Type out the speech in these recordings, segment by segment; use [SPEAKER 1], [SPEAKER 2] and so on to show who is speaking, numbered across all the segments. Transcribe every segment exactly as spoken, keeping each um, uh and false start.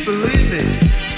[SPEAKER 1] believe it?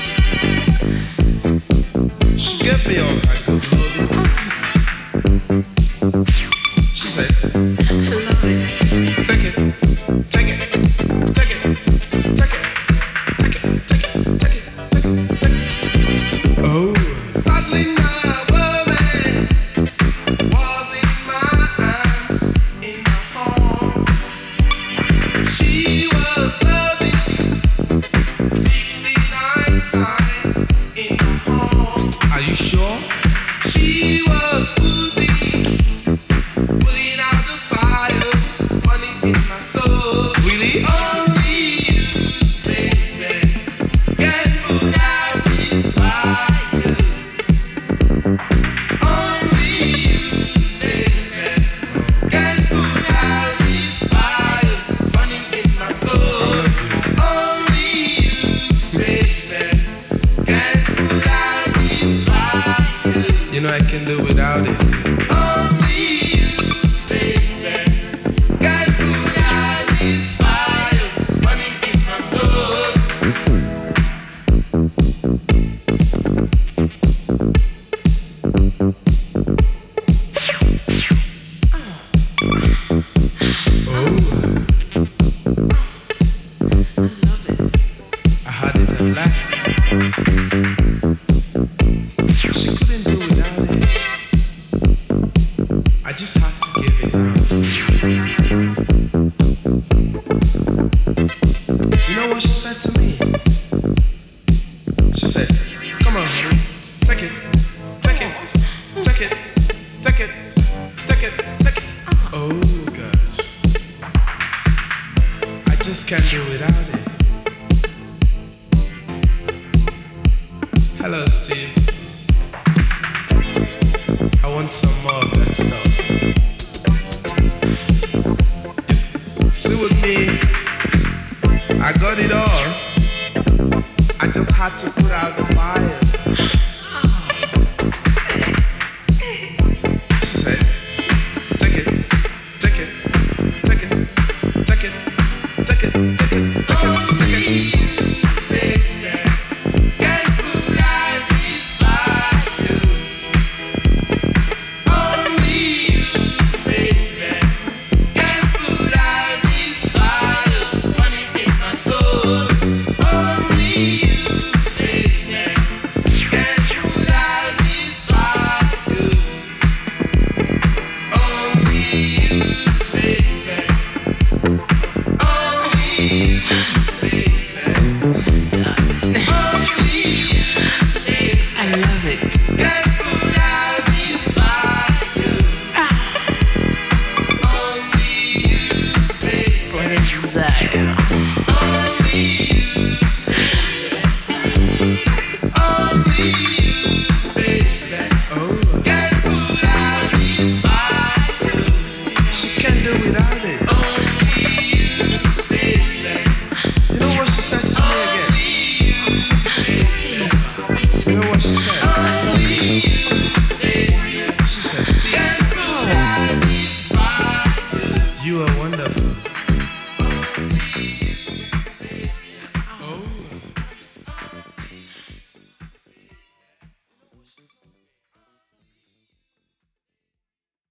[SPEAKER 1] She gave me all that good loving. She said,
[SPEAKER 2] I love it.
[SPEAKER 1] take it, take it, take it, take it, take it, take it, take it, take it, take it. Oh, suddenly my woman was in my arms, in my arms. She was loving sixty-nine times in my arms. Are you sure? She was putting, putting out the fire, burning in my soul. Really, only you, baby, can put out this fire. Only you, baby, can put out this fire, burning in my soul. Only you, baby, can put out this fire. You know I can do without it. Only you, baby, can put out this fire, burning in my soul. Oh, I had it at last. She couldn't do without it. I just had to give it out. You know what she said to me? She said, come on, honey, take it, take it, take it, take it, take it, take it. Oh gosh, I just can't do without it. Hello, Steve. I want some more of that stuff. See with me, I got it all. I just had to put out the fire. She said, take it, take it, take it, take it, take it, take it, take it, take it, take it.
[SPEAKER 2] I love it.